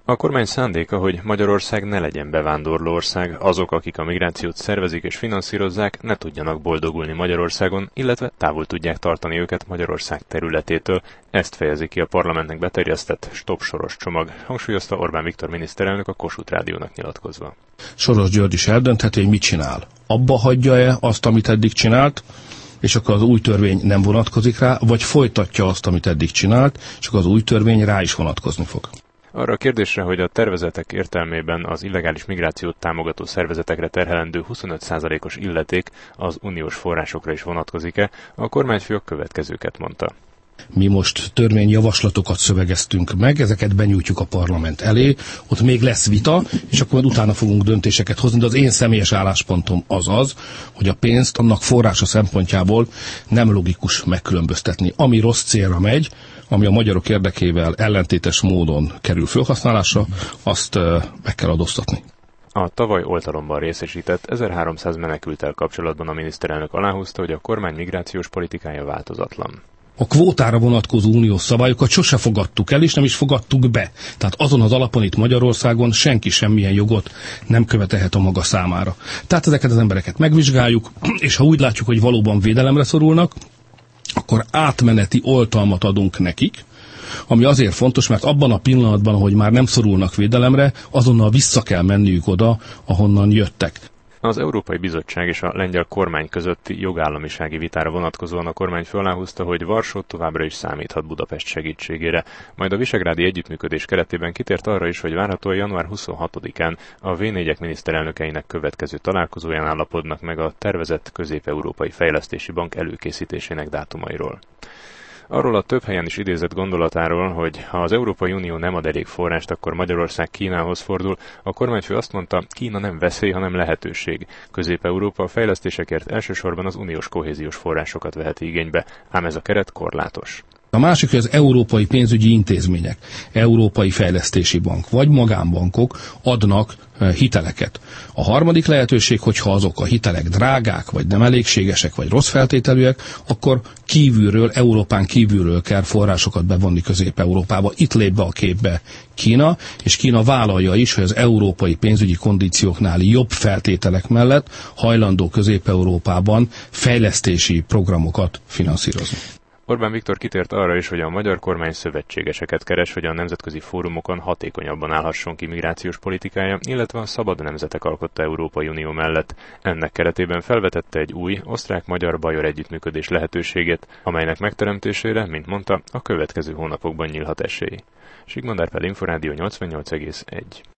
A kormány szándéka, hogy Magyarország ne legyen bevándorló ország, azok, akik a migrációt szervezik és finanszírozzák, ne tudjanak boldogulni Magyarországon, illetve távol tudják tartani őket Magyarország területétől. Ezt fejezi ki a parlamentnek beterjesztett stop-soros csomag, hangsúlyozta Orbán Viktor miniszterelnök a Kossuth Rádiónak nyilatkozva. Soros György is eldöntheti, hogy mit csinál. Abba hagyja-e azt, amit eddig csinált, és akkor az új törvény nem vonatkozik rá, vagy folytatja azt, amit eddig csinált, és akkor az új törvény rá is vonatkozni fog. Arra a kérdésre, hogy a tervezetek értelmében az illegális migrációt támogató szervezetekre terhelendő 25%-os illeték az uniós forrásokra is vonatkozik-e, a kormányfő a következőket mondta. Mi most törvényjavaslatokat szövegeztünk meg, ezeket benyújtjuk a parlament elé, ott még lesz vita, és akkor utána fogunk döntéseket hozni, de az én személyes álláspontom az, hogy a pénzt annak forrása szempontjából nem logikus megkülönböztetni. Ami rossz célra megy, ami a magyarok érdekével ellentétes módon kerül felhasználásra, azt meg kell adóztatni. A tavaly oltalomban részesített 1300 menekülttel kapcsolatban a miniszterelnök aláhúzta, hogy a kormány migrációs politikája változatlan. A kvótára vonatkozó uniós szabályokat sose fogadtuk el, és nem is fogadtuk be. Tehát azon az alapon itt Magyarországon senki semmilyen jogot nem követelhet a maga számára. Tehát ezeket az embereket megvizsgáljuk, és ha úgy látjuk, hogy valóban védelemre szorulnak, akkor átmeneti oltalmat adunk nekik, ami azért fontos, mert abban a pillanatban, hogy már nem szorulnak védelemre, azonnal vissza kell menniük oda, ahonnan jöttek. Az Európai Bizottság és a lengyel kormány közötti jogállamisági vitára vonatkozóan a kormányfő aláhúzta, hogy Varsó továbbra is számíthat Budapest segítségére. Majd a visegrádi együttműködés keretében kitért arra is, hogy várhatóan január 26-án a V4-ek miniszterelnökeinek következő találkozóján állapodnak meg a tervezett Közép-Európai Fejlesztési Bank előkészítésének dátumairól. Arról a több helyen is idézett gondolatáról, hogy ha az Európai Unió nem ad elég forrást, akkor Magyarország Kínához fordul, a kormányfő azt mondta, Kína nem veszély, hanem lehetőség. Közép-Európa a fejlesztésekért elsősorban az uniós kohéziós forrásokat veheti igénybe, ám ez a keret korlátos. A másik, hogy az európai pénzügyi intézmények, Európai Fejlesztési Bank vagy magánbankok adnak hiteleket. A harmadik lehetőség, hogyha azok a hitelek drágák, vagy nem elégségesek, vagy rossz feltételűek, akkor kívülről, Európán kívülről kell forrásokat bevonni Közép-Európába. Itt lép be a képbe Kína, és Kína vállalja is, hogy az európai pénzügyi kondícióknál jobb feltételek mellett hajlandó Közép-Európában fejlesztési programokat finanszírozni. Orbán Viktor kitért arra is, hogy a magyar kormány szövetségeseket keres, hogy a nemzetközi fórumokon hatékonyabban állhasson ki migrációs politikája, illetve a szabad nemzetek alkotta Európai Unió mellett. Ennek keretében felvetette egy új osztrák-magyar-bajor együttműködés lehetőségét, amelynek megteremtésére, mint mondta, a következő hónapokban nyílhat esély. Sigmond Árpád, Inforádió 88,1.